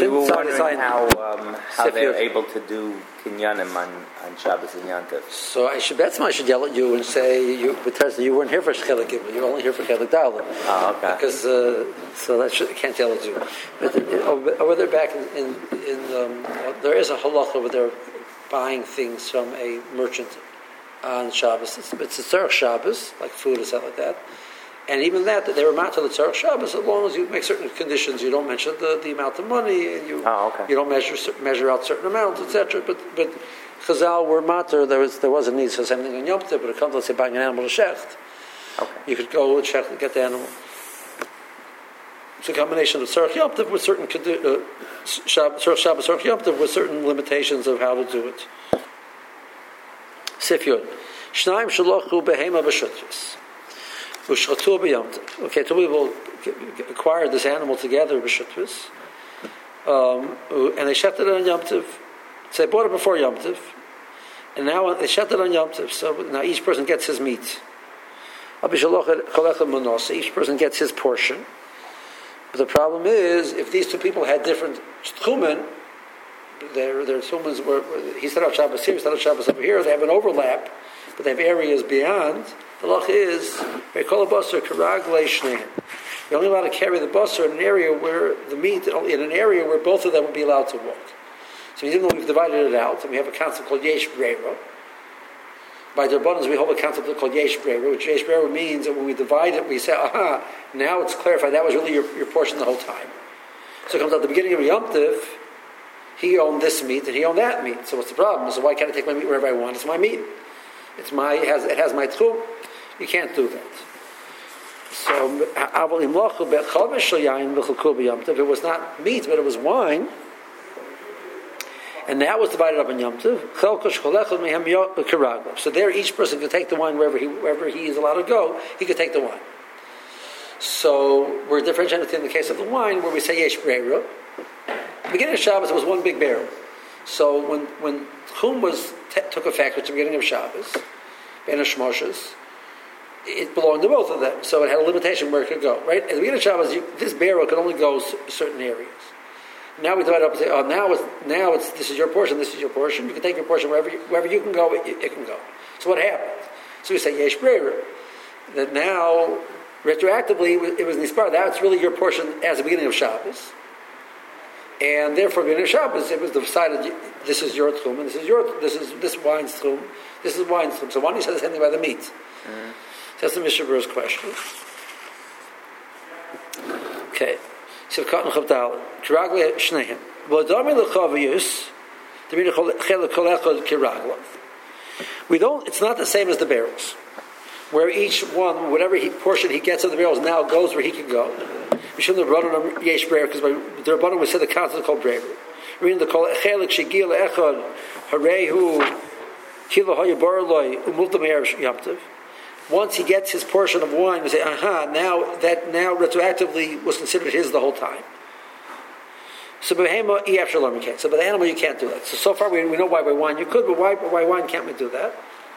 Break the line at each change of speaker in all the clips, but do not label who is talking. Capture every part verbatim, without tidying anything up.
We were
Sorry,
wondering
sorry.
how um, how
Sif
they're
Yud.
able to do kinyanim on, on Shabbos and Yantiv.
So I should, that's why I should yell at you and say, you, because you weren't here for Chelik Gimel, you were only here for Chelik Dalet.
Oh, okay.
Because, uh, so that should, I can't yell at you. But uh, over, over there back in, in, in um, there is a halacha over there buying things from a merchant on Shabbos. It's, it's a Tzarech Shabbos, like food or something like that. And even that, that they were matter the Tzarech Shabbos, as long as you make certain conditions, you don't mention the, the amount of money, and you
Oh, okay.
you don't measure measure out certain amounts, et cetera. But but Chazal were matter. There was there was a need for something on Yom Tov, but it comes, let's say, buying an animal to shecht.
Okay.
You could go and shecht and get the animal. It's a combination of Tzarech Yom Tov with certain condi- uh, Tzarech Shabbos, Tzarech Yom Tov with certain limitations of how to do it. Sif Yud. Shnaim shalochu behema b'shutris. Ushchatu b'Yom Tov. Okay, two people acquired this animal together b'shutris, um, and they shechted it on Yom Tov. So they bought it before Yom Tov, and now they shechted it on Yom Tov. So now each person gets his meat. Each person gets his portion. But the problem is, if these two people had different tchumen, their their tchumens were, he set out Shabbos here, he set out Shabbos over here, they have an overlap, but they have areas beyond. The law is, you're only allowed to carry the basar in an area where the meat, in an area where both of them would be allowed to walk. So even though we've divided it out, and we have a concept called Yesh Breira, by the Rabbanos we hold a concept called Yesh Breira, which Yesh Breira means that when we divide it, we say, aha, now it's clarified, that was really your, your portion the whole time. So it comes out at the beginning of Yom Tov, he owned this meat and he owned that meat. So what's the problem? So why can't I take my meat wherever I want? It's my meat. It's my, it has, it has my tchum. You can't do that. So, if it was not meat, but it was wine, and that was divided up in Yom Tov, so there each person could take the wine wherever he wherever he is allowed to go, he could take the wine. So we're differentiating in the case of the wine, where we say Yesh Breira. Beginning of Shabbos, it was one big barrel. So when when Chum was t- took effect, which is the beginning of Shabbos, Ben Hashmoshes, it belonged to both of them. So it had a limitation where it could go. Right at the beginning of Shabbos, you, this barrel could only go s- certain areas. Now we divide it up and say, oh, now it's now it's this is your portion, this is your portion. You can take your portion wherever you, wherever you can go, it, it can go. So what happened? So we say Yesh Breira. That now retroactively it was Nispar. Now it's really your portion as the beginning of Shabbos. And therefore, beginning of Shabbos, it was decided this is your tchum and this is your this is this wine's tchum, this is wine's tchum. So why don't you say the same thing by the meat? Mm-hmm. That's the Mishnah Berurah's question. Okay, so Katan Chavdal, Kiragle Shnehem. We don't. It's not the same as the barrels, where each one, whatever he, portion he gets of the barrels, now goes where he can go. We shouldn't have run on Yesh Breira because the Rabbanon we said the concept called Breira. Reading the call Chelik Shegil Echad Harehu Kilo Hayabarloi Umultameir Yamtiv. Once he gets his portion of wine, we say, aha, now that now retroactively was considered his the whole time. So behema E F Shalom you can't. So by the animal you can't do that. So so far we, we know why by wine you could, but why by wine can't we do that?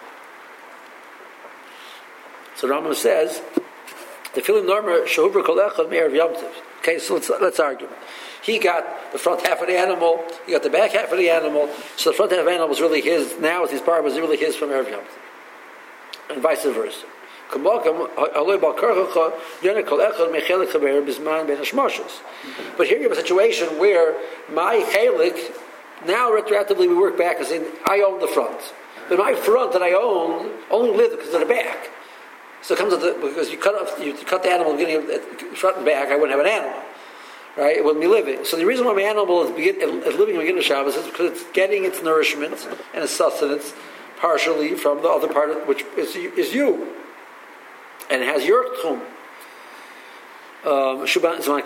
So Rambam says the filim norma shehuvra kol echad me'erev Yom Tov. Okay, so let's let's argue. He got the front half of the animal. He got the back half of the animal. So the front half of the animal was really his. Now his part was really his from erev Yom Tov, and vice versa. But here you have a situation where my chelik, now retroactively we work back and say I own the front, but my front that I own only lived because of the back. So it comes to the, because you cut off, you cut the animal beginning of front and back, I wouldn't have an animal, right? It wouldn't be living. So the reason why my animal is, begin, is living in the beginning of Shabbos is because it's getting its nourishment and its sustenance partially from the other part of, which is, is you. And it has your tchum. So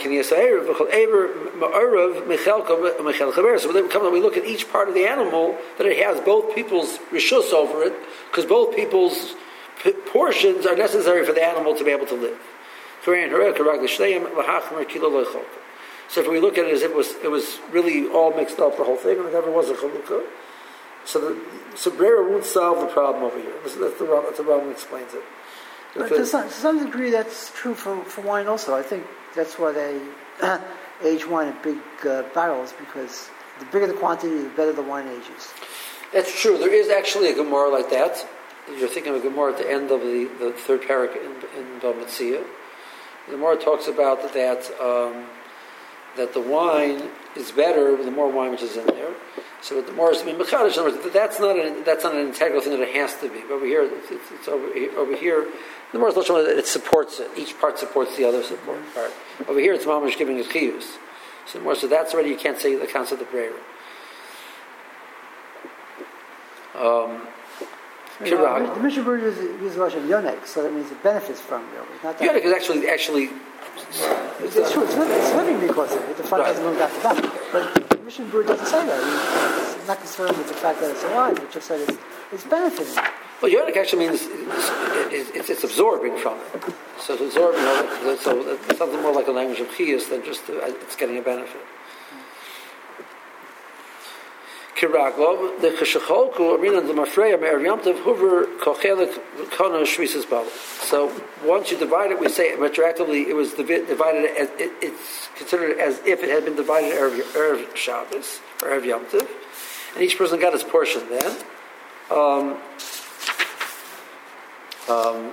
when we come and we look at each part of the animal, that it has both people's rishus over it, because both people's p- portions are necessary for the animal to be able to live. So if we look at it as if it was, it was really all mixed up, the whole thing, and it never was a chalukah. So the so Breira won't solve the problem over here. That's, that's the that's the Rambam explains it.
But to some, to some degree, that's true for, for wine also. I think that's why they uh, age wine in big uh, barrels because the bigger the quantity, the better the wine ages.
That's true. There is actually a Gemara like that. You're thinking of a Gemara at the end of the, the third parak in, in Bava Metzia. The Gemara talks about that um, that the wine is better the more wine which is in there. So the more, I mean, Mechadish, in other words, that's not an, that's not an integral thing that it has to be. But over here, it's, it's, it's over, here, over here, the more it supports it. Each part supports the other support part. Over here, it's mamash giving a chiyus. So more, so that's already you can't say the concept of breira. Um,
you know, the Mishnah Berurah uses uses the word of yonek, so that means it benefits from it. Not that
yonek is actually actually.
It's, it's true. It's living, it's living because of it. The front
right.
doesn't move after that. But the Mishnah Berurah doesn't say that. It's not concerned with the fact that it's alive. It just said it's, it's benefiting.
Well, yonik actually means it's, it's, it's absorbing from it. So it's absorbing. So it's something more like a language of chiyus than just uh, it's getting a benefit. Kiraglo, the Cheshacholku, Arina, the Mafreya, Me'er Yomtiv, Hoover, Kochelik, Kono, Shvisas Bala. So once you divide it, we say retroactively it was divided as, it, it's considered as if it had been divided Erev Shabbos, or Erev Yomtiv. And each person got his portion then. Um, um,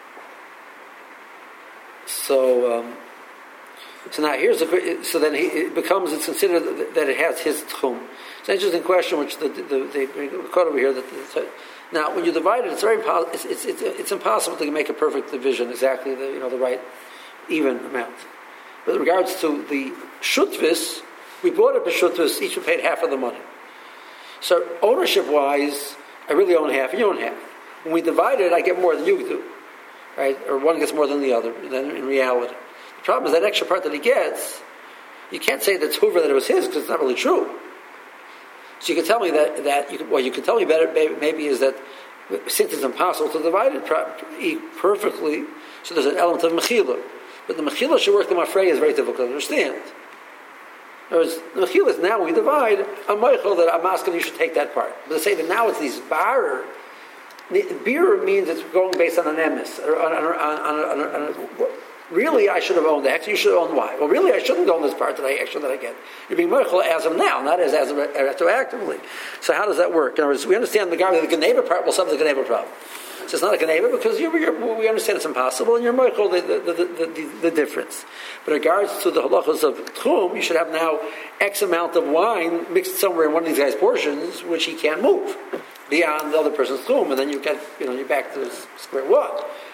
so, um, so now here's a, so then he, it becomes, it's considered that it has his tchum. It's an interesting question, which the, the, they caught over here. That the, now, when you divide it, it's very it's, it's, it's, it's impossible to make a perfect division, exactly the you know the right even amount. With regards to the shutvis, we bought it for shutvis. Each one paid half of the money. So ownership-wise, I really own half, and you own half. When we divide it, I get more than you do, right? Or one gets more than the other. Then in reality, the problem is that extra part that he gets. You can't say that's Hoover that it was his because it's not really true. So you can tell me that, that you can, well, you can tell me better maybe is that since it's impossible to divide it perfectly, so there's an element of mechila. But the mechila should work the mafreya is very difficult to understand. In other words, the mechila is now when we divide, I'm Michael that I'm asking you should take that part. But to say that now it's these barer, beer means it's going based on an emes, or on, on, on, on, on, on really, I should have owned X. You should own Y. Well, really, I shouldn't own this part that I extra that I get. You're being meichel as of now, not as as of retroactively. So how does that work? In other words, we understand the guy with the Geneva part will solve the Geneva problem. So it's not a Geneva because you're, you're, we understand it's impossible, and you're meichel the the, the, the, the the difference. But in regards to the halachas of tchum, you should have now X amount of wine mixed somewhere in one of these guys' portions, which he can't move beyond the other person's tchum, and then you get you know you're back to square one.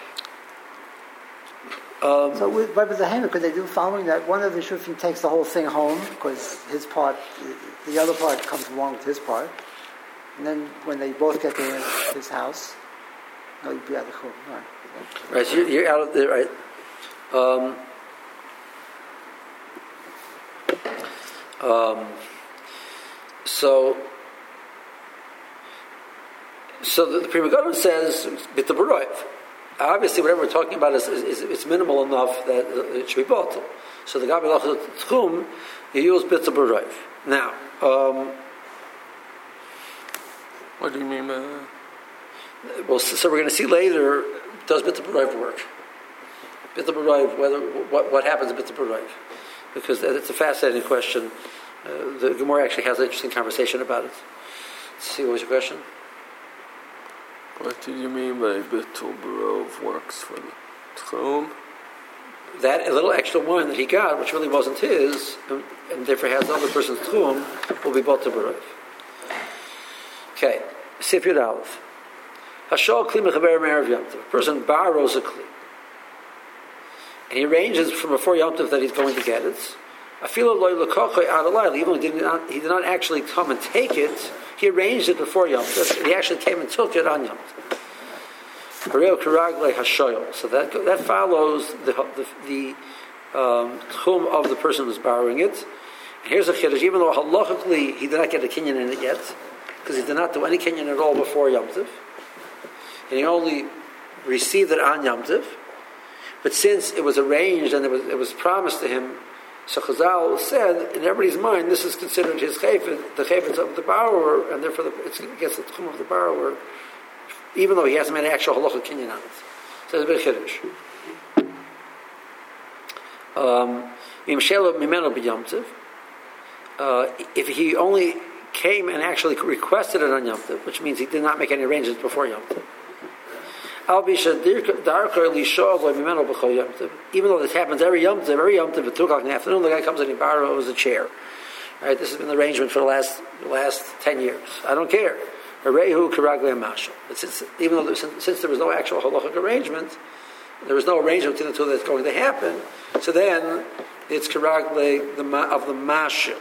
Um,
so with, but with the Hamer, could they do following that? One of the shufim takes the whole thing home because his part, the other part comes along with his part, and then when they both get to his house, no, you'd be out of the chum. Right.
Right, so you're, you're out of there, right? Um, um, so, so the, the Pri Megadim says bit the baroiv. Obviously, whatever we're talking about is, is, is it's minimal enough that it should be bought. So the Gabi Lachot Tchum, you use bits of B'Raiv. Now, um,
what do you mean by that?
Well, so, so we're going to see later, does bits of B'Raiv work? Bits of B'Raiv, whether, what, what happens to bits of B'Raiv? Because it's a fascinating question. Uh, the Gemara actually has an interesting conversation about it. Let's see, what was your question?
What do you mean by Bittul Barov works for the Tchum?
That little extra wine that he got, which really wasn't his, and, and therefore has the other person's Tchum, will be bought to Barov. Okay, Sif Yud Aleph. Hashal Kli Mechaber Me'erev Yom Tov. A person borrows a Kli. And he arranges from before Yom Tov that he's going to get it. Afilo Loi L'Kochoi Adalai, even though he did not, he did not actually come and take it, he arranged it before Yom Tov. He actually came and took it on Yom Tov. So that that follows the the, the um, tchum of the person who's borrowing it. And here's a chiddush: even though halachically he did not get a kinyan in it yet, because he did not do any kinyan at all before Yom Tov, and he only received it on Yom Tov. But since it was arranged and it was it was promised to him, so Chazal said in everybody's mind this is considered his chayfet, the chayfet of the borrower, and therefore the, it's, it gets the tchum of the borrower, even though he hasn't made an actual halacha kinyan on it. So it's a big chiddush. Um, Uh, if he only came and actually requested it on Yom Tov, which means he did not make any arrangements before Yom Tov. Even though this happens every Yom Tov, every Yom Tov at two o'clock in the afternoon, the guy comes and he borrows a chair. All right, this has been the arrangement for the last last ten years. I don't care. But since, even though there, since, since there was no actual halachic arrangement, there was no arrangement between the two that's going to happen. So then it's karagle the of the mashal.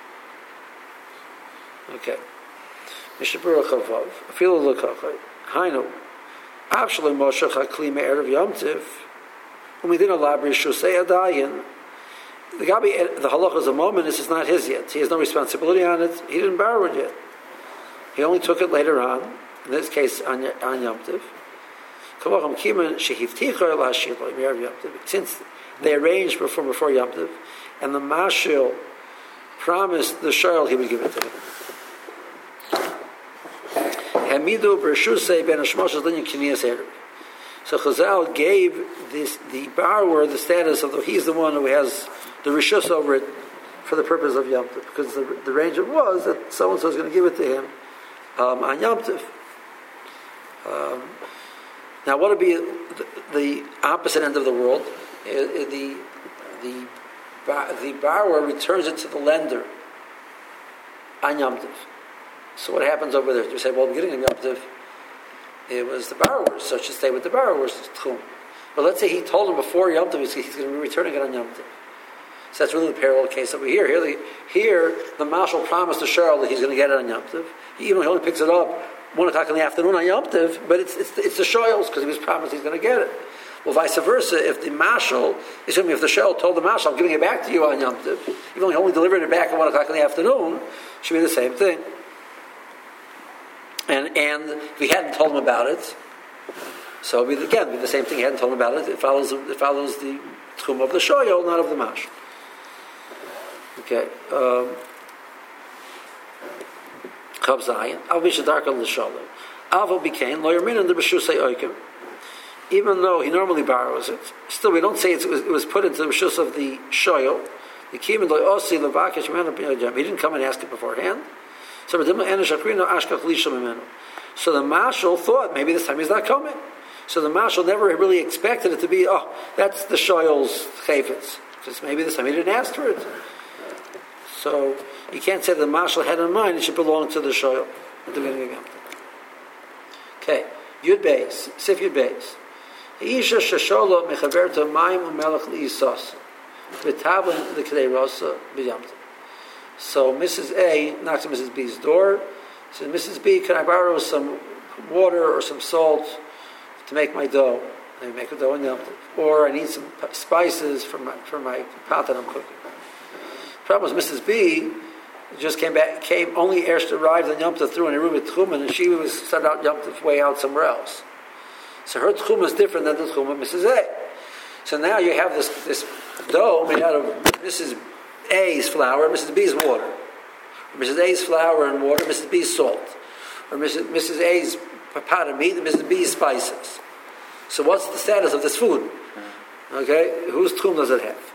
Okay. Mishabura chavav. Afilu l'kachai. Hainu. Avshalom Moshe Chakli Me'erev Yom Tiv. When we did a labri shusei adayin, the gabi the halacha is a moment. This is not his yet. He has no responsibility on it. He didn't borrow it yet. He only took it later on. In this case, on on Yom Tiv. Since they arranged before before Yom Tiv, and the mashil promised the shayl he would give it to him. So Chazal gave this the borrower the status of the, he's the one who has the rishus over it for the purpose of Yom Tov, because the, the arrangement was that so and so is going to give it to him um, on Yom Tov. Um, now, what would be the, the opposite end of the world? Uh, the the the borrower returns it to the lender on Yom Tov. So what happens over there? You say, well, beginning of Yom Tov, it was the borrower, so it should stay with the borrower's tchum. But let's say he told him before Yom Tov he's going to be returning it on Yom Tov. So that's really the parallel case over here. Here, the, here, the marshal promised the shayl that he's going to get it on Yom Tov. He, even though he only picks it up one o'clock in the afternoon on Yom Tov, but it's it's, it's the shayl's because he was promised he's going to get it. Well, vice versa, if the marshal, assuming if the shayl told the marshal, I'm giving it back to you on Yom Tov, even though he only delivered it back at one o'clock in the afternoon, it should be the same thing. And and if he hadn't told him about it, so it would be, again, be the same thing. He hadn't told him about it. It follows it follows the tchum of the shoyel, not of the mash. Okay. Chav Zayin. Al Vishadarka l'Shalom. Avo became lawyer min and the b'shusay oikim. Even though he normally borrows it, still we don't say it was, it was put into the b'shus of the shoyel. The kimin lo osi levakish menu b'yajam. He didn't come and ask it beforehand. So the marshal thought maybe this time he's not coming. So the marshal never really expected it to be, oh, that's the shoyel's chayfetz. Because maybe this time he didn't ask for it. So you can't say the marshal had in mind it should belong to the shoyel at the beginning of Yom Tov. Okay, Yud Beis, Sif Yud Beis. Isha shasholo mechaverta mayim umelech li'isas v'tavlin l'kdei rosa b'Yom Tov. So Missus A knocks on Missus B's door. Says, Missus B, can I borrow some water or some salt to make my dough? I make a dough in Yom Tov. Or I need some spices for my for my pot that I'm cooking. The problem was Missus B just came back, came only erst arrived on Yom Tov through an Eruvit Tchumen, and she was sent out Yom Tov way out somewhere else. So her Tchum is different than the Tchum of Missus A. So now you have this this dough made out of Missus A's flour, Missus B's water. Or Missus A's flour and water, Missus B's salt. Or Missus Missus A's pot of meat and Missus B's spices. So what's the status of this food? Okay, whose tchum does it have?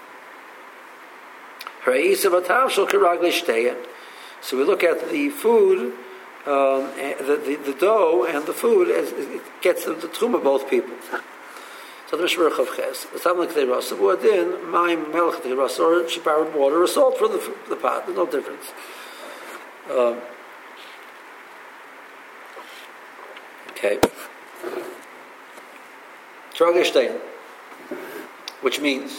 So we look at the food, um, the, the, the dough and the food, as it gets the, the tchum of both people. So the Mishmar Chavches, the Tam L'Kdei Rasa, Buadin, Maim Melech L'Kdei Rasa, or she borrowed water or salt for the, the pot. There's no difference. Um, okay. Tragestein, which means,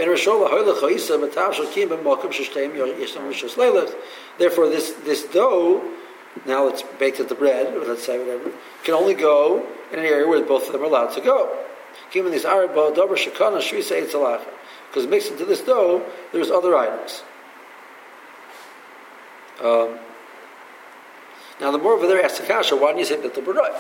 therefore this, this dough, now it's baked at the bread, or let's say whatever, can only go in an area where both of them are allowed to go. Because mixed into this dough, there's other items. Um, now, the more over there asks the kasha, why don't you say bittul b'roif?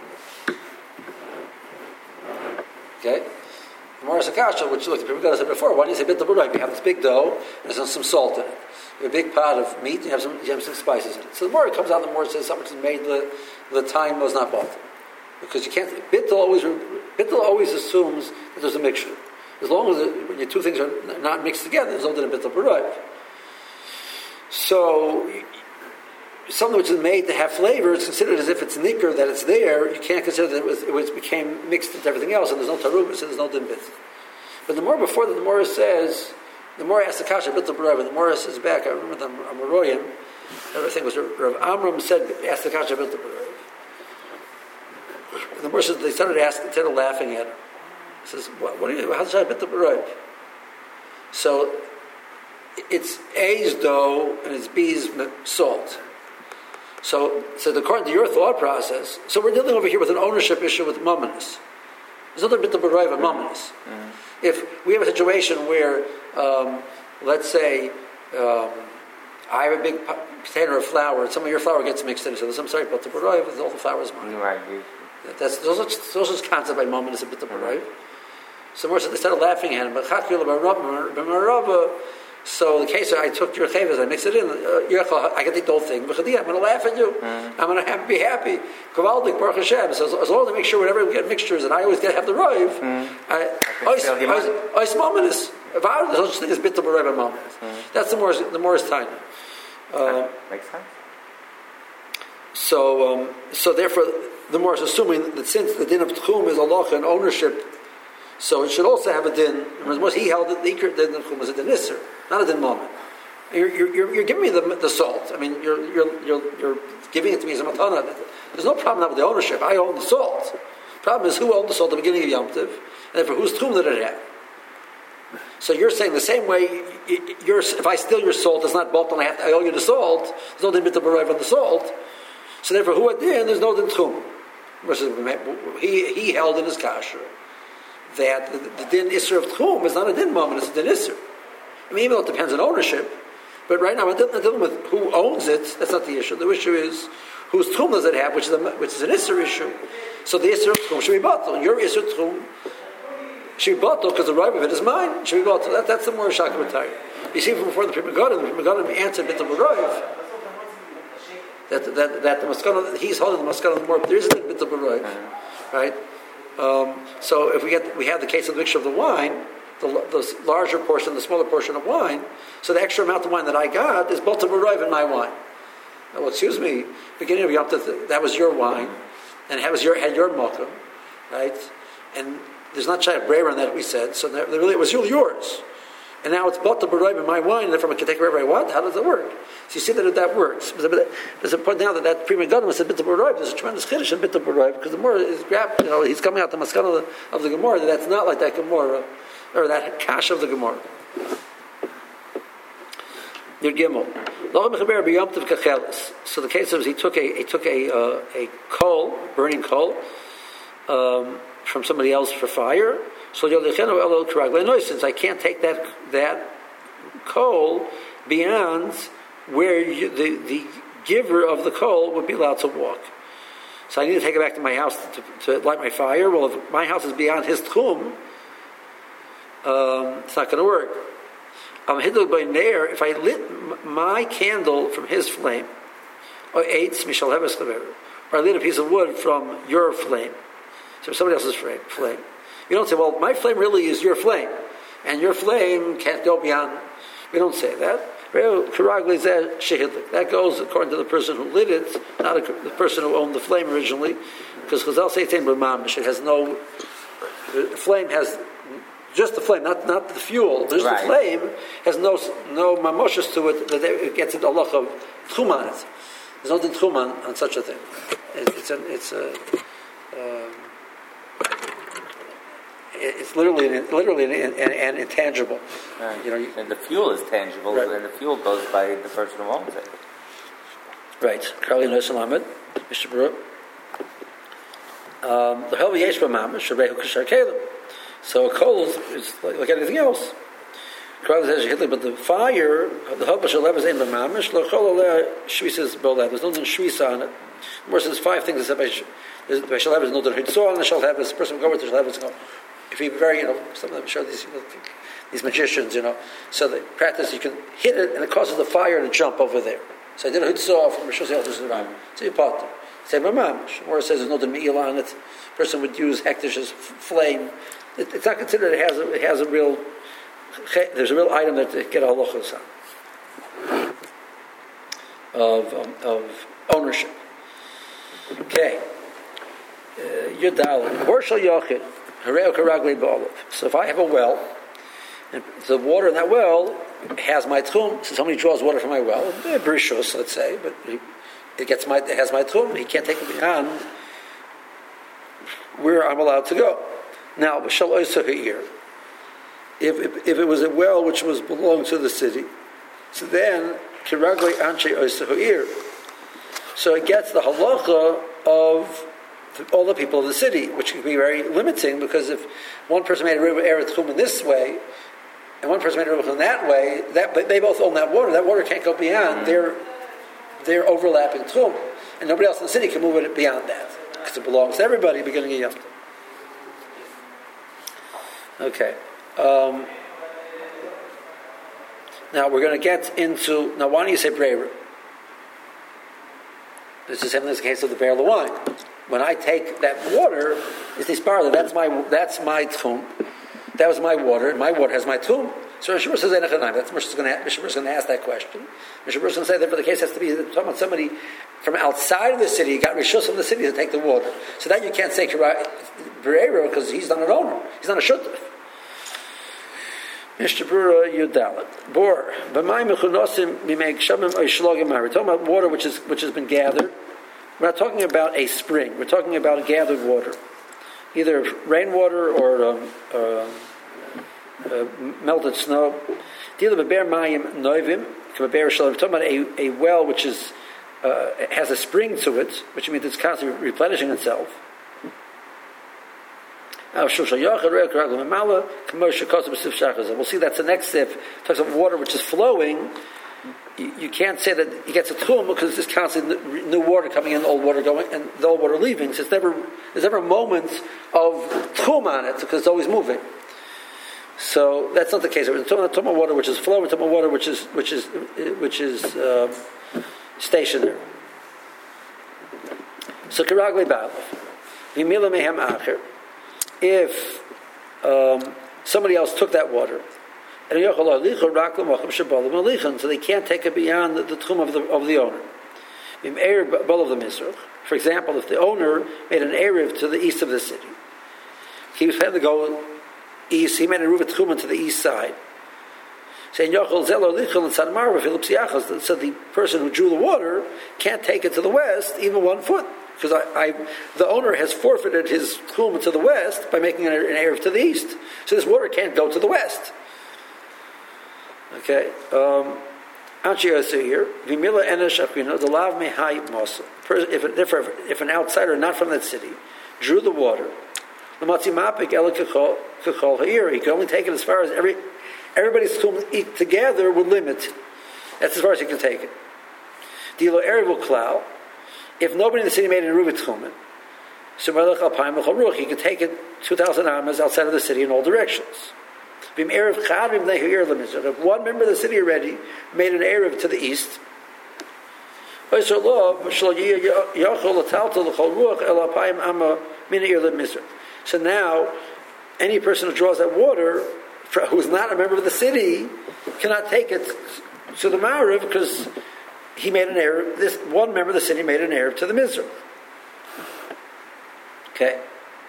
Okay? The more asks the kasha, which look, the people said before, why don't you say bittul b'roif? You have this big dough, and there's some salt in it. You have a big pot of meat, and you have some, you have some spices in it. So the more it comes out, the more it says something is made, the, the time was not bought. Because you can't, bittul always, bittul always assumes that there's a mixture. As long as the, when your two things are not mixed together, there's no din of bittul b'roiv. So, something which is made to have flavor is considered as if it's nicker, that it's there. You can't consider that it, was, it was, became mixed with everything else, and there's no tarubah, so there's no din bittul. But the more before that, the more says, the more asks the kasha bittul b'roiv, the more says back. I remember the Amoraim. I think it was Rav Amram said, asked the kasha bittul b'roiv. And the more says they started asking, instead of laughing at him. He says, "What, what are you? How's that bittul b'roiv?" So it's A's dough and it's B's salt. So, so according to your thought process, so we're dealing over here with an ownership issue with mumminus. There's another bittul b'roiv of mumminus. Mm-hmm. If we have a situation where, um, let's say, um, I have a big container of flour, and some of your flour gets mixed in, so there's some sorry bittul b'roiv, all the flour is mine.
Right.
That's those are those are concept by mumminus and bittul b'roiv. So more so they started laughing at him, but so the case I took your chavas, I mixed it in. Uh, I can take the whole thing. I'm going to laugh at you. Mm-hmm. I'm going to have, be happy. Kavaldik Baruch Hashem. So as, as long as I make sure whenever we get mixtures, and I always get have the roiv. Mm-hmm. I mumminus. If I there's no such thing as bittul b'roiv and mumminus. That's the more the more is tiny. Uh,
Makes sense.
So um, so therefore, the more is assuming that since the din of tchum is halacha and ownership. So it should also have a din. He held that the ikr din of tchum is a din isser, not a din moment. You're, you're, you're giving me the, the salt. I mean, you're, you're, you're, you're giving it to me as a matana. There's no problem with the ownership. I own the salt. Problem is who owned the salt at the beginning of Yom Tov, and therefore whose tchum did it have? So you're saying the same way. You're, if I steal your salt, it's not bought, and I, have to, I owe you the salt. There's no din bittul b'roiv on the salt. So therefore, who had din? There's no din tchum. He he held in his kasher that the, the din isser of tchum is not a din moment, it's a din isser. I mean, even though it depends on ownership, but right now I'm not dealing with who owns it. That's not the issue. The issue is whose tchum does it have, which is a, which is an isser issue. So the isser of tchum should be batal. Your isser tchum should be batal because the right of it is mine. Should be batal. That, that's the more shakamatari. You see from before the Pri Megadim, the Pri Megadim answered bittul b'roiv. That that that the maskana he's holding the maskana more. There isn't a bittul b'roiv, right? Um, so if we get we have the case of the mixture of the wine, the, the larger portion, the smaller portion of wine, so the extra amount of wine that I got is bittul b'roiv in my wine. Well, excuse me, beginning of Yom Tov, that was your wine, and it was your had your mokum, right? And there's not shy of braver on that we said. So that, really, it was really yours. And now it's bittul b'roiv in my wine, and therefore I can take it wherever I want. How does that work? So you see that that works. There's a point now that that Pri Megadim said bittul b'roiv. There's a tremendous chiddush in bittul b'roiv because the more is grabbed, you know, he's coming out the maskana of the, of the Gemara. That's not like that Gemara or that kash of the Gemara. Your Gimel. So the case was he took a he took a uh, a coal, burning coal, um, from somebody else for fire. So since I can't take that that coal beyond where you, the the giver of the coal would be allowed to walk, so I need to take it back to my house to, to light my fire. Well, if my house is beyond his tchum, um, it's not going to work. If I lit my candle from his flame, or eitz mishal heves chaver, or I lit a piece of wood from your flame, so somebody else's flame, flame. You don't say, well, my flame really is your flame, and your flame can't go beyond. We don't say that. That goes according to the person who lit it, not a, the person who owned the flame originally, because Chazal say it has no. The flame has just the flame, not not the fuel. Just right. The flame has no no mamoshes to it that it gets into Allah of tchum on it. There's no tchum on, on such a thing. It, it's a it's a. Um, It's literally, literally an, an, an intangible.
Right.
You know, you,
and the fuel is tangible, right. And the fuel goes by the person who owns it.
Right. Karli Nosan Ahmed, Mister Baruch. The Helvi Yesh B'Mamish Sharehu Kashar Kalim. So a coal is, is like, like anything else. Karli says but the fire, the Helva Shalev is in B'Mamish. Lo Chol Aleh Shvisas Bolev. There's no Shvisa on it. More says five things that said by Shalev is no Hitzor, and the Shalev is the person who go with the Shalev is go. If you very, you know, some of them show these, you know, these magicians, you know, so they practice, you can hit it and it causes the fire to jump over there. So I did a hitzah from Rosh Hashanah to Zerah. So you part. Same mamash. Or it says there's no me'ila on it. A person would use hektish flame. It, it's not considered it has a, it has a real, there's a real item that they get halachos on. Of, um, of ownership. Okay. Yudal. Horshal Yochid. Hareo Karagli Ba'olav. So if I have a well, and the water in that well has my tchum, so somebody draws water from my well, brishus, let's say, but it gets my, it has my tchum, he can't take it beyond where I'm allowed to go. Now, B'shal Oysa Ha'ir. If, if if it was a well which was belonged to the city, so then Kiragli Anshe Oysa Ha'ir. So it gets the halacha of all the people of the city, which can be very limiting, because if one person made a river eretz chum in this way, and one person made a river in that way, that but they both own that water. That water can't go beyond their their overlapping chum, and nobody else in the city can move it beyond that because it belongs to everybody beginning of Yom Tov. Okay. Um, now we're going to get into now. Why do you say breira? This is the same as the case of the barrel of wine. When I take that water, it's this bar, that's my that's my tchum. That was my water, and my water has my tchum. So Mishnah says that's Mishnah is going to ask that question. Mishnah is going to say that for the case has to be talking about somebody from outside of the city got rishus from the city to take the water. So that you can't say Bereiro because he's not an owner. He's not a shutuf. Mishnah Berurah Yudalit Bor b'mayim mechunosim mimeg shamim oishlogim. We're talking about water which is which has been gathered. We're not talking about a spring. We're talking about gathered water, either rainwater or um, uh, uh, melted snow. We're talking about a, a well which is uh, has a spring to it, which means it's constantly replenishing itself. We'll see that's the next step. It talks about water which is flowing. You can't say that it gets a tchum because there's constantly new water coming in, old water going, and the old water leaving. So it's never, there's never a moment of tchum on it because it's always moving. So that's not the case. We're talking about water which is flowing. We're talking about water which is which is which is uh, stationary. So kiragli ba'alav v'mila mehem acher. If um, somebody else took that water. So they can't take it beyond the, the tchum of the of the owner. For example, if the owner made an erev to the east of the city, he was had to go east. He made a erev tchum to the east side. So the person who drew the water can't take it to the west, even one foot, because I, I, the owner has forfeited his tchum to the west by making an erev to the east. So this water can't go to the west. Okay. Um, here, Vimila Eneshachina, the Lav Mehai Mosa. If if an outsider not from that city drew the water, the Matzimapik Ela Kachol Ha'ir, he could only take it as far as every everybody's eat together would limit. That's as far as he can take it. Dilo Erev Klau, if nobody in the city made an Ruvit Chumen, so he could take it two thousand amas outside of the city in all directions. If one member of the city already made an erev to the east, so now any person who draws that water who is not a member of the city cannot take it to the Ma'ariv because he made an erev. This one member of the city made an erev to the Mizrah. Okay,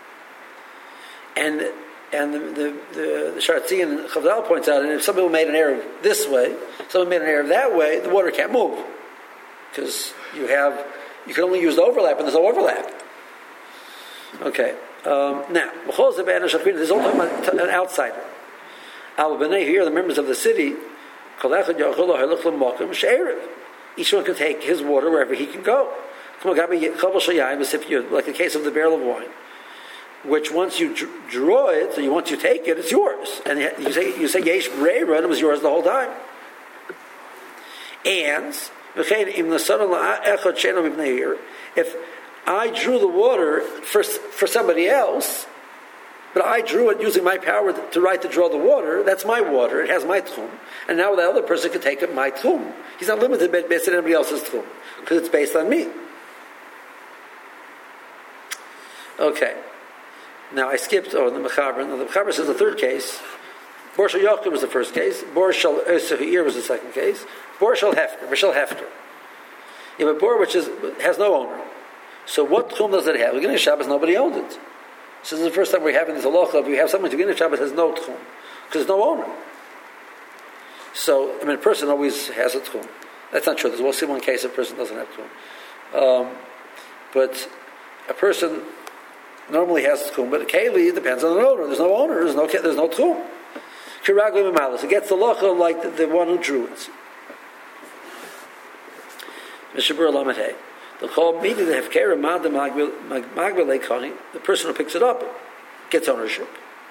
and. And the the, the, the Sharatzi and Chavdal points out, and if somebody made an error this way, someone made an error that way, the water can't move because you have you can only use the overlap, and there's no overlap. Okay, um, now there's all talking about an outsider. Al b'nei here, the members of the city, each one can take his water wherever he can go. Like the case of the barrel of wine, which once you draw it, so you once you take it, it's yours, and you say you say yesh breira, and it was yours the whole time. And if I drew the water for for somebody else, but I drew it using my power to right to draw the water, that's my water. It has my tchum, and now the other person can take it my tchum. He's not limited based on anybody else's tchum because it's based on me. Okay. Now I skipped over the Mechaber. Now the Mechaber says the third case. Bor shel Yochid was the first case. Bor shel Eser was the second case. Bor shel Hefker. Bor shel Hefker. You have a bor which is, has no owner. So what tchum does it have? Beginning of Shabbos, nobody owned it. So this is the first time we're having this halacha. We have something to begin of Shabbos has no tchum because there's no owner. So I mean, a person always has a tchum. That's not true. We'll see one case a person doesn't have tchum, um, but a person normally has tchum. But keli it depends on the owner. There's no owner. There's no there's no tchum. Kiraglim Malas. It gets the halacha like the, the one who drew it. Mishabur Lamed the call meaning the hefkera mad the magbele kani. The person who picks it up gets ownership.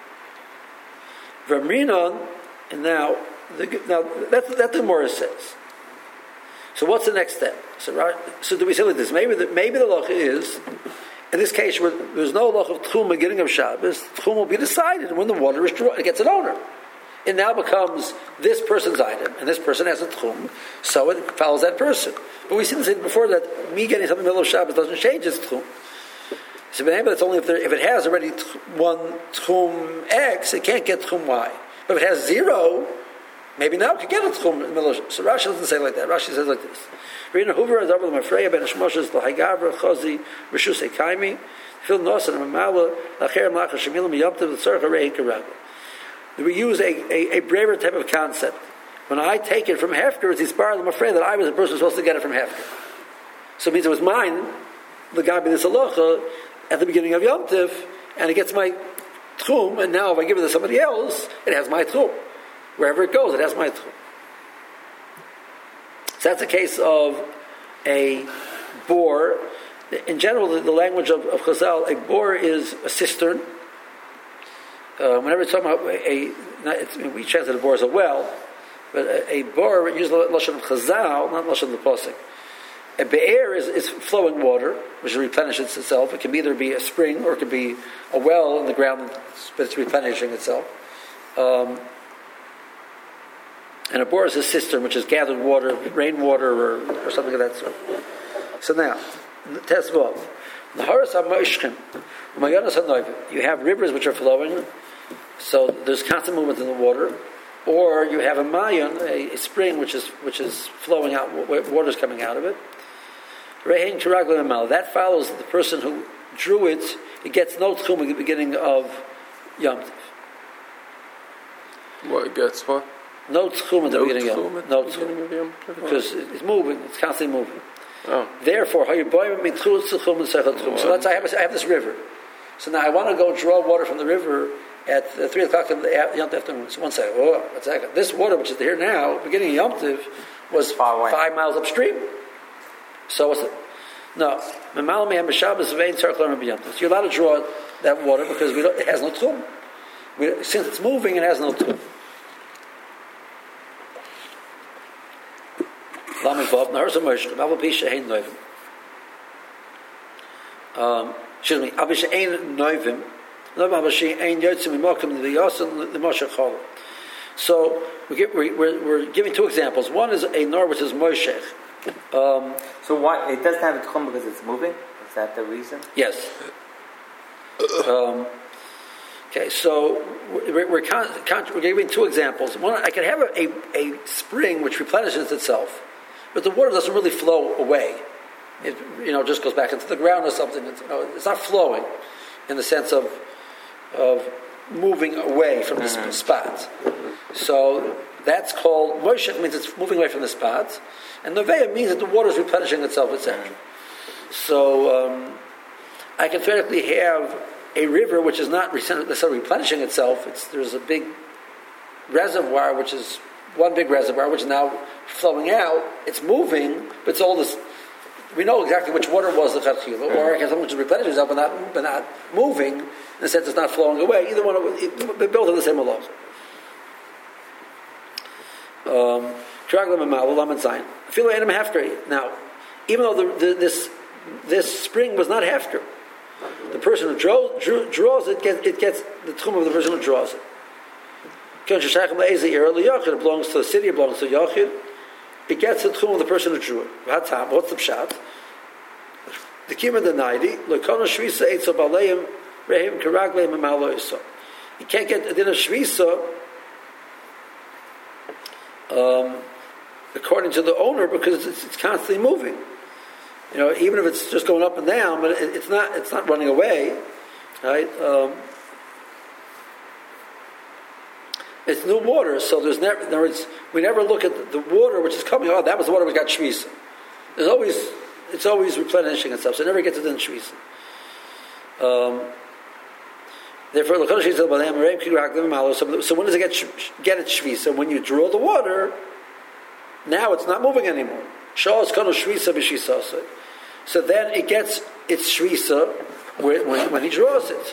Verminon, and now the, now that that the Gemara says. So what's the next step? So right, so do we say like this? Maybe the maybe the halacha is in this case where there's no halacha of tchum beginning of Shabbos. Tchum will be decided when the water is drawn. It gets an owner. It now becomes this person's item, and this person has a tchum, so it follows that person. But we seen this before that me getting something in the middle of Shabbos doesn't change its tchum. So it's only if, there, if it has already t- one tchum X, it can't get tchum Y. But if it has zero, maybe now it can get a tchum in the middle of Shabbos. So Rashi doesn't say like that. Rashi says like this. Reina Hoover is over the Mafreya ben Shmoshes the Haigavra Chozi Rishus Ekaimi Phil Nosan Mamala Lacher Mlacha Shemilim Yoptiv the Tzarcha Rei Karago. We use a, a, a braver type of concept. When I take it from Hefker, it's inspired. I'm afraid that I was the person supposed to get it from Hefker. So it means it was mine, the guy by this halacha, at the beginning of Yom Tiv, and it gets my tchum, and now if I give it to somebody else, it has my tchum. Wherever it goes, it has my tchum. So that's a case of a bor. In general, the, the language of, of Chazal, a bor is a cistern. Uh, whenever it's talking about a, not, it's, I mean, we translate a bor as a well, but a, a bor, usually lashon of Chazal, not lashon of the pasuk. A be'er is, is flowing water, which replenishes itself. It can either be a spring or it could be a well in the ground, but it's replenishing itself. Um, and a bor is a cistern, which is gathered water, rainwater, or, or something of that sort. So now, test of the Haras HaMoishchim, you have rivers which are flowing, so there's constant movement in the water, or you have a mayon, a, a spring which is which is flowing out, water is coming out of it. That follows the person who drew it. It gets no tchum at the beginning of Yom Tov.
What it gets what?
No tchum at the
no
beginning of no tchum because it's moving. It's constantly moving.
Oh.
Therefore, so let's I have I have this river. So now I want to go draw water from the river at uh, three o'clock in the Yom Tov afternoon. So one second, oh, one second. This water, which is here now, beginning of Yom Tov, was five miles upstream. So what's it? No, so you're allowed to draw that water because we don't, it has no tchum. We, since it's moving, it has no tchum. Um, excuse me. So we get, we're, we're giving two examples. One is a nor which is moishech. Um,
so why it doesn't have a tchum because it's moving? Is that the reason?
Yes. Um, okay, so we're, we're, con- con- we're giving two examples. One, I can have a, a, a spring which replenishes itself, but the water doesn't really flow away. It, you know, just goes back into the ground or something. It's, you know, it's not flowing in the sense of of moving away from mm-hmm. the spot. So that's called moishech, means it's moving away from the spot, and noveya means that the water is replenishing itself, et cetera. So um, I can theoretically have a river which is not necessarily replenishing itself. It's, there's a big reservoir, which is one big reservoir, which is now flowing out. It's moving, but it's all this. We know exactly which water was the chatchila, or I can have something which replenishes itself, but not, but not moving in the sense it's not flowing away. Either one, it, they both have the same halach. Um, now, even though the, the, this this spring was not hefker, the person who draw, drew, draws it gets it gets the tchum of the person who draws it. It belongs to the city. It belongs to Yachid. It gets the tchum of the person who drew it. What's the pshat? the kima the ninety, lekona shvisa eitzel baleim rehim karagleim amaloiso. You can't get a din of shvisa um, according to the owner because it's, it's constantly moving. You know, even if it's just going up and down, but it, it's not it's not running away, right? Um, it's new water, so there's never. In other words, we never look at the, the water which is coming. Oh, that was the water we got shvisa. There's always it's always replenishing and stuff, so it never gets to the shvisa. Um, Therefore, so when does it get get its shvisa? When you draw the water, now it's not moving anymore. So then it gets its shvisa when, when, when he draws it.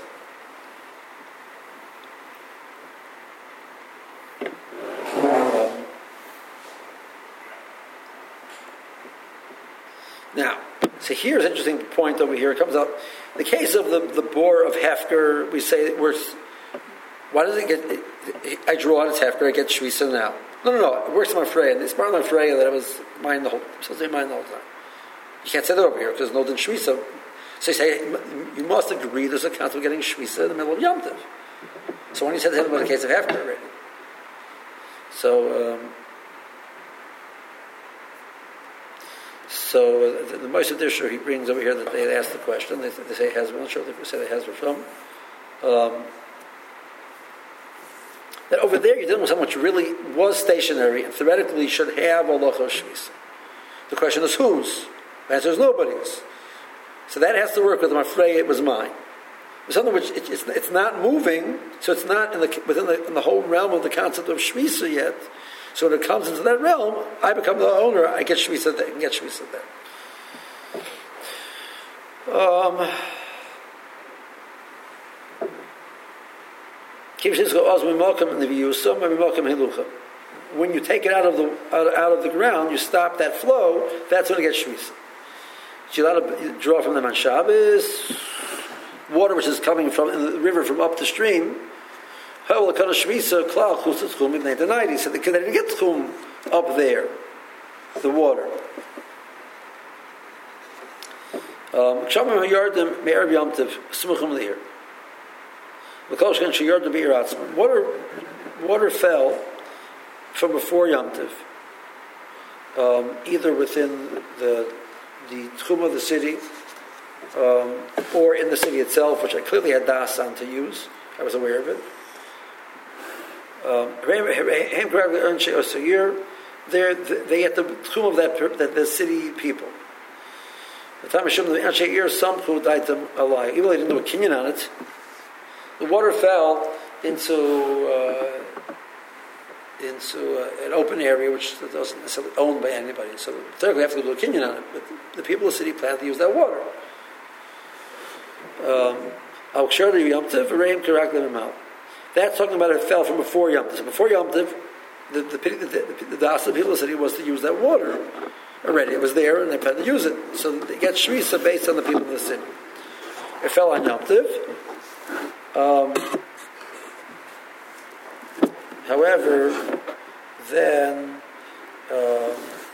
Now, so here's an interesting point over here. It comes up. In the case of the, the bore of Hefker, we say that we're. Why does it get? It, it, I draw on its Hefker, I get shvisa now. No, no, no. It works on my Freya. It's part of my Freya that I was mine the whole. Supposed to be mine the whole time. You can't say that over here because no din shvisa. So you say you must agree there's a count of getting shvisa in the middle of Yom Tov. So when you said that about the case of Hefker already. So. Um, So uh, the, the Moshe Disher he brings over here that they had asked the question. They, they say has. I'm not sure if they say they has from. Um, that over there you're dealing with someone which really was stationary and theoretically should have halacha shvisa. The question is whose? The answer is nobody's. So that has to work with them. I'm afraid it was mine. It's something which it, it's, it's not moving, so it's not in the, within the, in the whole realm of the concept of shvisa yet. So when it comes into that realm, I become the owner. I get shvisa there. I can get shvisa there. Um, when you take it out of the out, out of the ground, you stop that flow. That's when it gets shvisa. So you're allowed to draw from them on Shabbos. Water which is coming from in the river from up the stream. He said they didn't get tchum up there, the water. Um, water, water fell from before Yom Tov, um, either within the the tchum of the city, um, or in the city itself, which I clearly had das on to use. I was aware of it. Um, they they get the tchum of that, that the city people. The time Hashem the Anshe Ir Samchu died them alive. Even though they didn't do a kinyan on it, the water fell into uh, into uh, an open area which wasn't necessarily owned by anybody. So thirdly, we have to do a kinyan on it. But the people of the city planned to use that water. Al Ksher Yom Tov V'Reim Karak Lemimau. That's talking about it fell from before Yom Tov. So before Yom Tov, the the, the, the, the, the, the people of the city was to use that water already. It was there, and they planned to use it. So they get shvisa based on the people of the city. It fell on Yom Tov. Um, however, then um,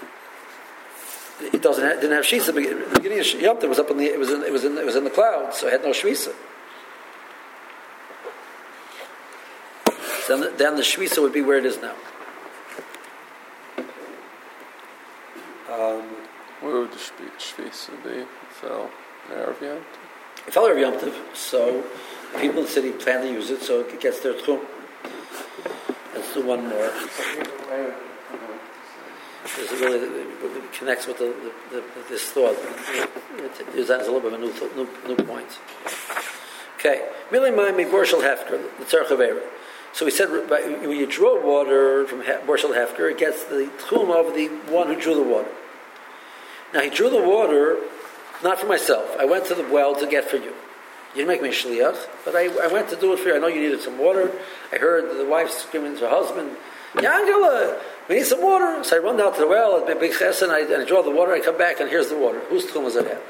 it doesn't have, didn't have shvisa. The beginning of Yom Tov was up in the it was in, it was in it was in the clouds, so it had no shvisa. Then the, then the shvisa would be where it is now. Um,
where would the shvisa be? It fell in Erev Yom Tov?
It fell Erev Yom Tov, so the people in the city plan to use it, so it gets their tchum. Let's do one more. This really it connects with the, the, the, this thought. It, it, it, a little bit of a new, new, new point. Okay. Really, my Borshel Hefker, the Tzarech Avera. So we said when you draw water from Borshel Hefker, it gets the tchum of the one who drew the water. Now he drew the water not for myself. I went to the well to get for you. You didn't make me a shliach, but I, I went to do it for you. I know you needed some water. I heard the wife screaming to her husband, Yangela, we need some water. So I run down to the well at Big Chesed, and I, and I draw the water. I come back, and here's the water. Whose tchum does it have?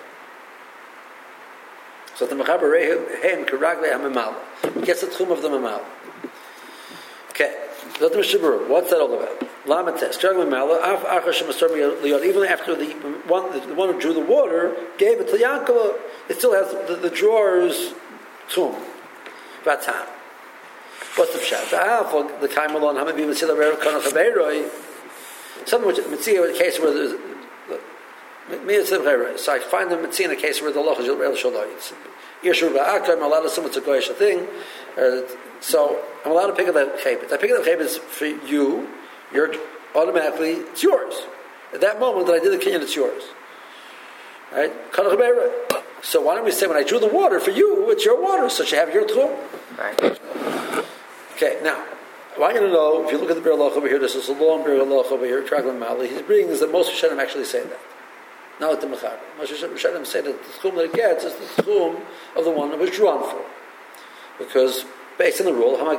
So the Mechaber Rehem Karagle HaMemal. He gets the tchum of the Memal. Okay, what's that all about? Lamates, struggling Mala, even after the one, the one who drew the water gave it to Yankov, it still has the, the drawer's tomb. Vatam. What's the pshat? The Kaimalon, Hamabi Mitzila Rev Kanach Abeiroi. Something which Mitzia, a case where there's. So I find the Mitzia in a case where the Loch is Rev Shaloi. Yeshur Ba'akar, I'm allowed to assume it's a Goyish thing. Uh, so I'm allowed to pick up that chaypet. I pick up that chaypet for you. You're automatically, it's yours. At that moment that I did the kinyan, it's yours. Right? So why don't we say when I drew the water for you, it's your water, so you have your tchum.
Right.
Okay, now, I want you to know, if you look at the Bir Loch over here, this is a long Bir Loch over here, Traglan Mali, his brings that most Rishonim actually say that. Not at the Mechaber. Most Rishonim say that the tchum that it gets is the tchum of the one that was drawn for. Because based on the rule, when I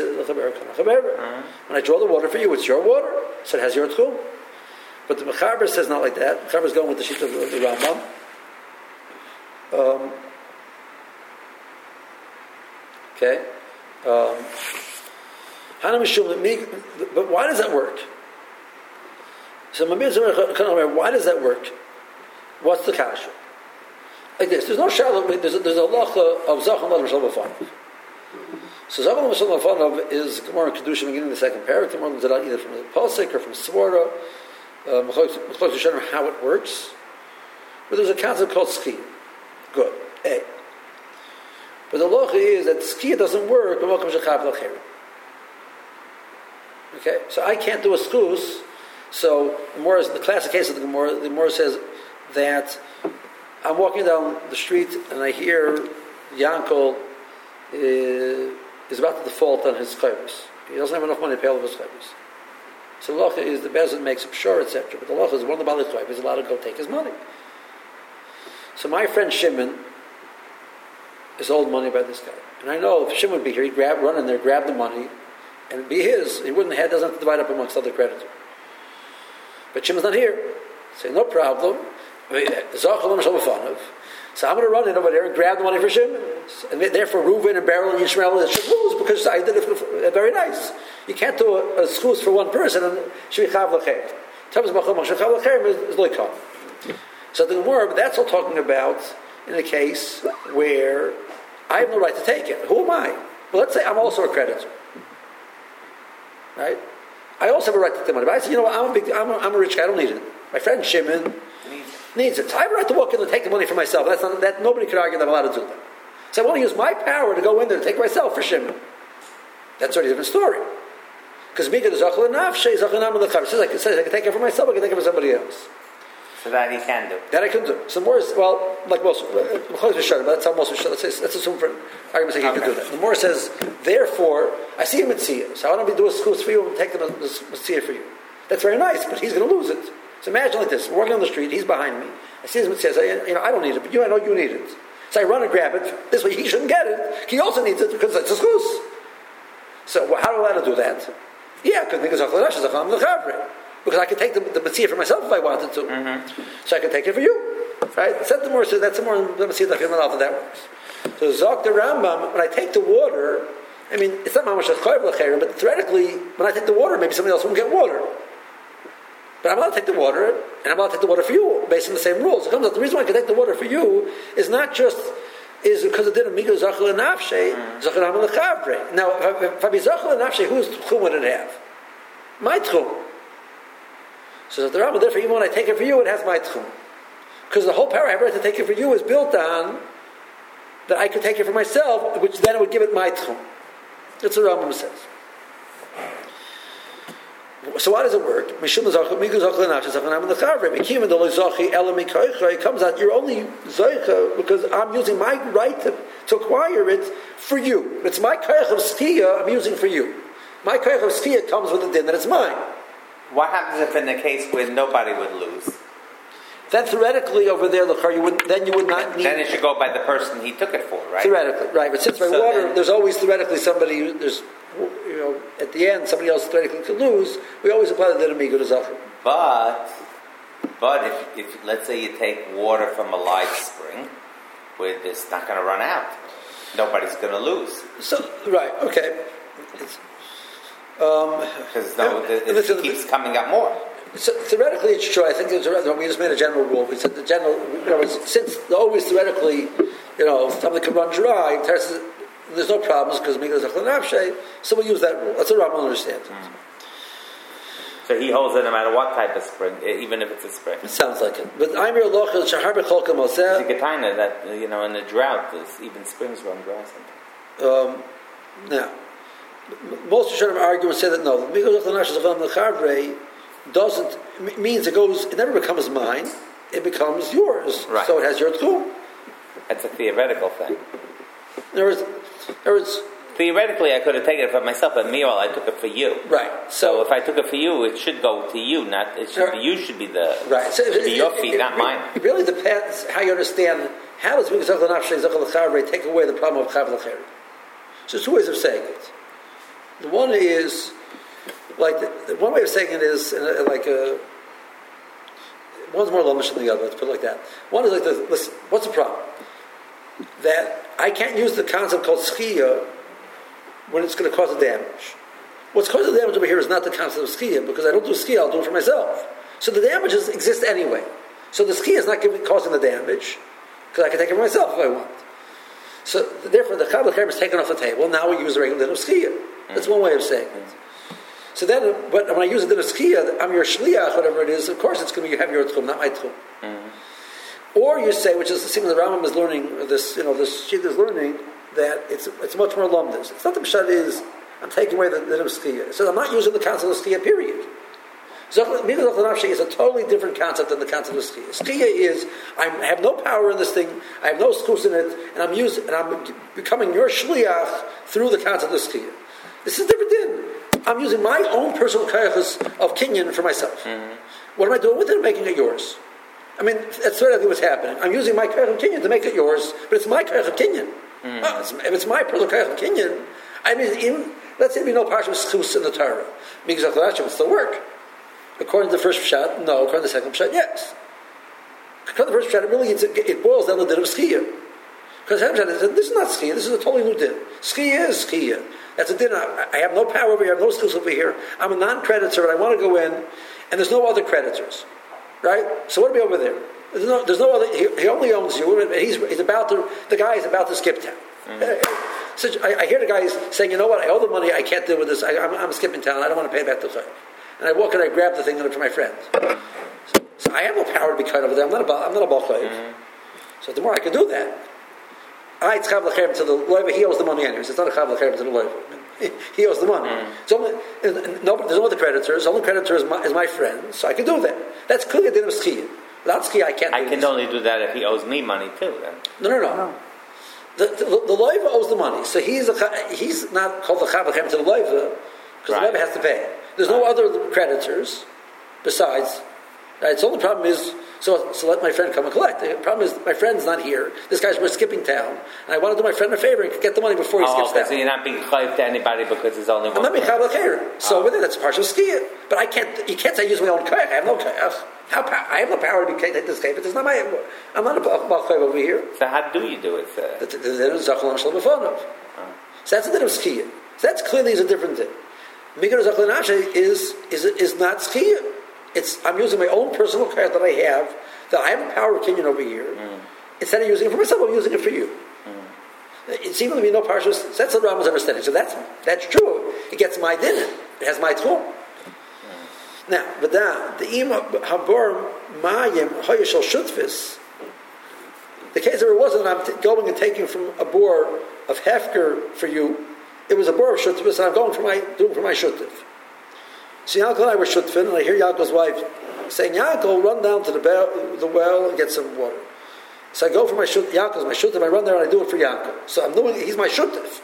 draw the water for you, it's your water, so it has your tchum. But the Mechaber says not like that. The Mechaber is going with the sheet of the, the Rambam. Um, okay. Um, but why does that work? So why does that work? What's the kasha? Like this. There's no shalom. There's a, there's a lacha of Zachan Ladam Shalom Afanov. So Zachan Ladam Shalom Afanov is Gemara and Kedushim beginning the second paragraph. Gemara learns it out either from the Pasuk or from Svara. Um, how it works. But there's a concept called ski. Good. A. But the lacha is that ski doesn't work. Okay, so I can't do a schus. So the more is the classic case of the Gemara. The Gemara says that I'm walking down the street and I hear Yankel uh, is about to default on his chayvus. He doesn't have enough money to pay all of his chayvus. So the lacha is the bezin makes him sure, et cetera. But the lacha is one of the bali chayvus is allowed to go take his money. So my friend Shimon is owed money by this guy, and I know if Shimon would be here, he'd grab, run in there, grab the money, and it'd be his. He wouldn't have, doesn't have to divide up amongst other creditors. But Shimon's not here. Say no problem. So I'm going to run in over there and grab the money for Shimon, and therefore Reuven and Beryl and Yishmael should lose because I did it for, for, very nice. You can't do a, a schus for one person and shvichav lachem. Tavis machom shvichav lachem is loikam. So the Gemara, but that's all talking about in a case where I have no right to take it. Who am I? Well, let's say I'm also a creditor, right? I also have a right to take the money. But I say, you know what? I'm a big, I'm a, I'm a rich guy. I don't need it. My friend Shimon needs it. So I have a right to walk in and take the money for myself. That's not, that nobody could argue that I'm allowed to do that. So I want to use my power to go in there and take myself for Shimon. That's already a different story. Because Mika the Zachal Nafshe, Zachal Nam the Chav. Says I can say I can take it for myself. I can take it for somebody else.
So that he can do.
That I can do. So more is, well, like most, but that's how most of let's say, let's assume for argument's sake, okay. You can do that. The more says, therefore, I see him at Tzia, so I want to do a schus for you and take the Tzia for you. That's very nice, but he's going to lose it. So imagine like this: we're walking on the street, he's behind me. I see him at Tzia, I, you know, I don't need it, but you, I know you need it. So I run and grab it. This way, he shouldn't get it. He also needs it because it's a schus. So well, how do I allow to do that? Yeah, because because I can take the, the Matzia for myself if I wanted to. Mm-hmm. So I can take it for you. Right? Set the more, so that's the more the Matzia that that works. So Zok the Rambam, when I take the water, I mean, it's not mamash chayav l'chayrim, but theoretically, when I take the water, maybe somebody else won't get water. But I'm allowed to take the water, and I'm allowed to take the water for you, based on the same rules. It comes out, the reason why I can take the water for you is not just is because it did a migo zachal and nafshe, zachal and l'chavre. Now, if I be zachal and nafshe, whose tchum would it have? My tchum. So the Rambam, therefore, even when I take it for you, it has my tchum. Because the whole power I have right to take it for you is built on that I could take it for myself, which then it would give it my tchum. That's what the Rambam says. So why does it work? It comes out, you're only zoicha because I'm using my right to, to acquire it for you. It's my koyach of stia I'm using for you. My koyach of stia comes with the din that it's mine.
What happens if in a case where nobody would lose?
Then theoretically over there, you would, then you would not need...
Then it should go by the person he took it for, right?
Theoretically, right. But since by so water, then, there's always theoretically somebody, who, there's, you know, at the end, somebody else theoretically could lose. We always apply the din of migu to zachar.
But, but if, if, let's say you take water from a live spring, where it's not going to run out. Nobody's going to lose.
So, right, okay. It's,
Because no, it, it
listen,
keeps coming up more.
So theoretically, it's true. I think it's, we just made a general rule. We said the general, you know, since always theoretically, you know, something can run dry, there's no problems because Migdal Zachlin Nafshe, so we use that rule. That's what Rambam understands. Mm.
So he holds it no matter what type of spring, even if it's a spring.
It sounds like it. But I'm your lochel shahar becholka moseh.
It's a Getaina that, you know, in the drought, even springs run dry sometimes.
Um, now, most Rishonim argue and say that no, the Migdal Zachlin Nafshe Zachlin Lechavre doesn't means it goes. It never becomes mine. It becomes yours.
Right.
So it has your tchum.
That's a theoretical thing.
In other words, in other words,
theoretically, I could have taken it for myself, but meanwhile, I took it for you.
Right.
So, so if I took it for you, it should go to you. Not it should be you. Should be the
right. So
should
it,
be
it,
your
it,
feet,
it,
not
it,
mine.
It really depends how you understand. How does Migdal Zachlin Nafshe Zachlin Lechavre take away the problem of Chav L'Cheri? So there's two ways of saying it. The one is like the, the one way of saying it is uh, like a. One's more lumish than the other, let's put it like that. One is like this, listen, what's the problem? That I can't use the concept called schia when it's going to cause a damage. What's causing the damage over here is not the concept of schia, because I don't do schia, I'll do it for myself. So the damages exist anyway. So the schia is not giving, causing the damage, because I can take it for myself if I want. So therefore the Chav L'Cheri is taken off the table, now we use the regular din of schia. That's one way of saying it. So then, but when I use a din of schia, I'm your shliach, whatever it is, of course it's going to be, you have your tchum, not my tchum. Mm-hmm. Or you say, which is the thing the Rambam is learning, this, you know, this Shid is learning, that it's it's much more lumdus. It's not the pshat is, I'm taking away the din of schia. So I'm not using the concept of schia, period. Migdal Zachlin Nafshe is a totally different concept than the concept of schia. Schia is, I have no power in this thing, I have no schus in it, and I'm using, and I'm becoming your shliach through the concept of schia. This is a different din. I'm using my own personal kayachas of kinyan for myself. Mm-hmm. What am I doing with it? I'm making it yours. I mean, that's sort of what's happening. I'm using my kayach of kinyan to make it yours, but it's my kayach of kinyan. Mm-hmm. Oh, it's, if it's my personal kayach of kinyan, I mean, even, let's say we know Parsha Schus in the Torah. Migdal Zachlin Nafshe would still work. According to the first pshat, no. According to the second pshat, yes. According to the first pshat, it really, it's, it boils down to the din of schia. Because the second pshat said, this is not schia, this is a totally new din. Schia is schia. That's a din. I have no power over here. I have no skills over here. I'm a non-creditor, and I want to go in, and there's no other creditors, right? So what are we over there? There's no, there's no other. He, he only owns you. And he's, he's about to. The guy is about to skip town. Mm-hmm. So I, I hear the guys saying, "You know what? I owe the money. I can't deal with this. I, I'm, I'm skipping town. I don't want to pay back the chayv." And I walk in, I grab the thing and for my friends. So, so I have no power to be cut over there. I'm not a. I'm not a bal chayv. Mm-hmm. So the more I can do that. I, it's Chav L'Cheri to the loiva. He owes the money anyways. It's not a Chav L'Cheri to the loiva. He owes the money. Mm. So only, no, there's no other creditors. The only creditor is my, is my friend, so I can do that. That's clearly a din of schia. Without schia, I can't.
I
do
can
this.
only do that if he owes me money too. Then
no, no, no. no. The, the, the loiva owes the money, so he's a, he's not called the Chav L'Cheri to the loiva because right. the loiva has to pay. There's right. no other creditors besides. Right? So the only problem is. So, so let my friend come and collect. The problem is my friend's not here. This guy's we're skipping town, and I want to do my friend a favor and get the money before he
oh,
skips
okay,
town.
So you're not being chayv to anybody because there's only one.
I'm not being chayv l'cheir. So oh. with it, that's partial schia. But I can't. You can't say I use my own kayach. I have no kayach. How I have no power to be take this kayach. But it's not my. I'm not a bal chayv over here.
So how do you do it?
The din is zachlon shel befonov. So that's a din of schia. So that's clearly is a different thing. Migdal Zachlin Nafshe is is is not schia. It's I'm using my own personal kayach that I have. That I have a power of kinyan over here. Mm. Instead of using it for myself, I'm using it for you. Mm. It seems to be no partial. That's the Rambam's understanding. So that's that's true. It gets my din. It has my tchum. Mm. Now, but now the ima habor mayim hoyeshel shutfis. The case where it wasn't I'm t- going and taking from a bor of hefker for you. It was a bor of shutfis, and I'm going for my doing for my shutf. So Yaakov and I were shutfin, and I hear Yaakov's wife saying, Yaakov, run down to the, bell, the well and get some water. So I go for my shut, Yaakov's my shuttif, I run there and I do it for Yaakov. So I'm doing, he's my shuttif.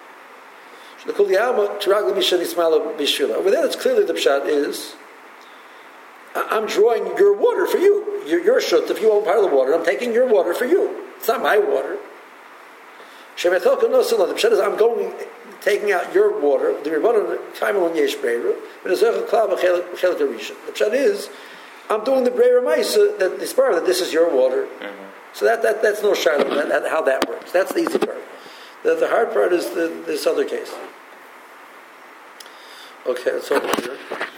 Over there, it's clearly the pshat is, I'm drawing your water for you. You're, you're shuttif, you own part of the water. I'm taking your water for you. It's not my water. The pshat is, I'm going, taking out your water. The pshat is, I'm doing the breira ma'isa that the spar that this is your water. Mm-hmm. So that, that that's no shayla that, that, how that works. That's the easy part. The, the hard part is the, this other case. Okay, that's over here.